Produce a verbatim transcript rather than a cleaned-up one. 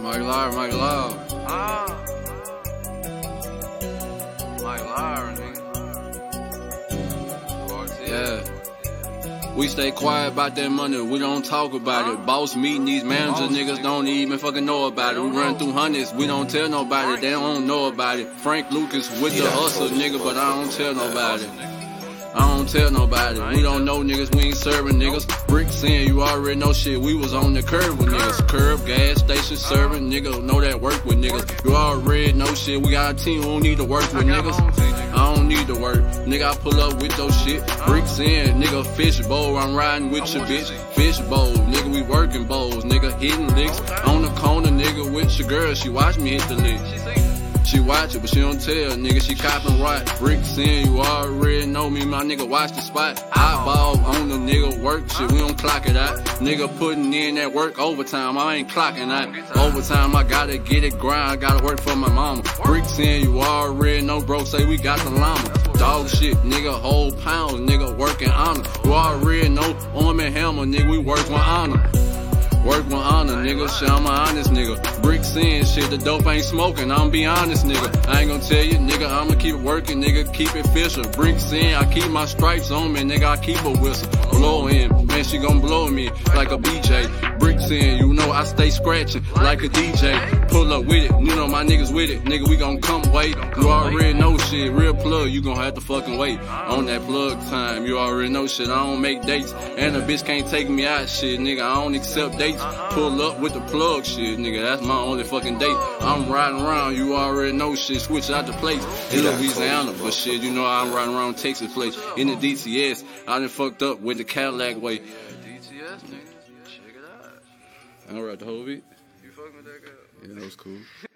Mike Lyra, Mike Lyra. Ah. Mike Lyra, nigga. Yeah. We stay quiet about that money, we don't talk about it. Boss meeting these manager niggas don't even fucking know about it. We run through hundreds, we don't tell nobody, they don't know about it. Frank Lucas with the hustle, nigga, but I don't tell nobody. I don't tell nobody. We don't know niggas, we ain't serving niggas. Brick saying you already know shit. We was on the curb with niggas. Curb, gas station, serving niggas. Know that work with niggas. You already know shit. We got a team, we don't need to work with niggas. I don't need to work. Nigga, I pull up with those shit. Brick saying, nigga, fish bowl. I'm riding with your bitch. Fish bowl. Nigga, we working bowls. Nigga, hitting licks. On the corner, nigga, with your girl. She watch me hit the lick. She watch it, but she don't tell, nigga, she copping right. Brick saying you already know me, my nigga watch the spot. Eyeball on the nigga work shit, we don't clock it out. Nigga putting in that work overtime, I ain't clocking out. Overtime, I gotta get it grind, gotta work for my mama. Brick saying you already know, bro, say we got the llama. Dog shit, nigga, whole pounds, nigga, working honor. You already know, arm and hammer, nigga, we work with honor. Work with honor, nigga, shit, I'm an honest nigga. Brick saying shit, the dope ain't smoking, I'm be honest, nigga. I ain't gonna tell you, nigga, I'ma keep it working, nigga, keep it official. Brick saying I keep my stripes on me, nigga, I keep a whistle. Blow in, man, she gon' blow me like a B J. Brick saying, you know I stay scratching like a D J. Pull up with it, you know my niggas with it, nigga, we gon' come wait. You already know shit, real plug, you gon' have to fucking wait. On that plug time, you already know shit, I don't make dates. And a bitch can't take me out, shit, nigga, I don't accept dates. Pull up with the plug shit, nigga, that's my only fucking date. I'm riding around, you already know shit, switch out the place. In Louisiana, but shit, you know I'm riding around Texas place. In the D T S, I done fucked up with the Cadillac way. D T S, nigga, check it out. I ride the whole beat. You fucking with that girl? Yeah, that was cool.